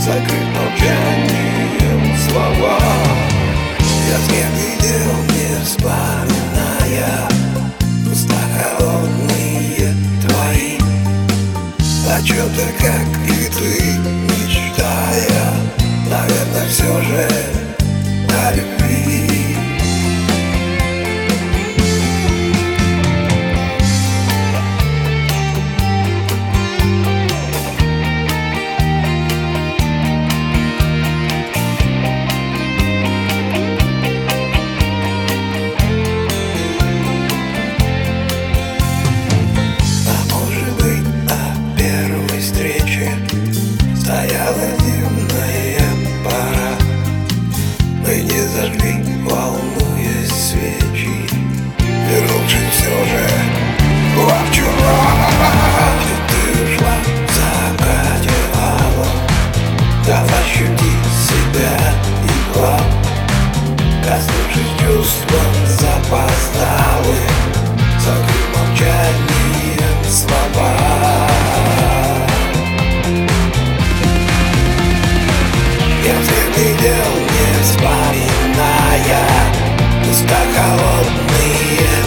закрыт молчанием слова. Я с кем видел, не вспоминая уста холодные твои, о чем-то, как и ты, мечтая, наверное, все же о любви. Стояла дивная пора, мы не зажгли, волнуясь свечи, вернувшись все же во вчера. Ты ушла в закате алом, дала ощутить себя едва, коснувшись чувством запоздалым, закрыв молчанием слова. Я всех видел, не вспоминая уста холодные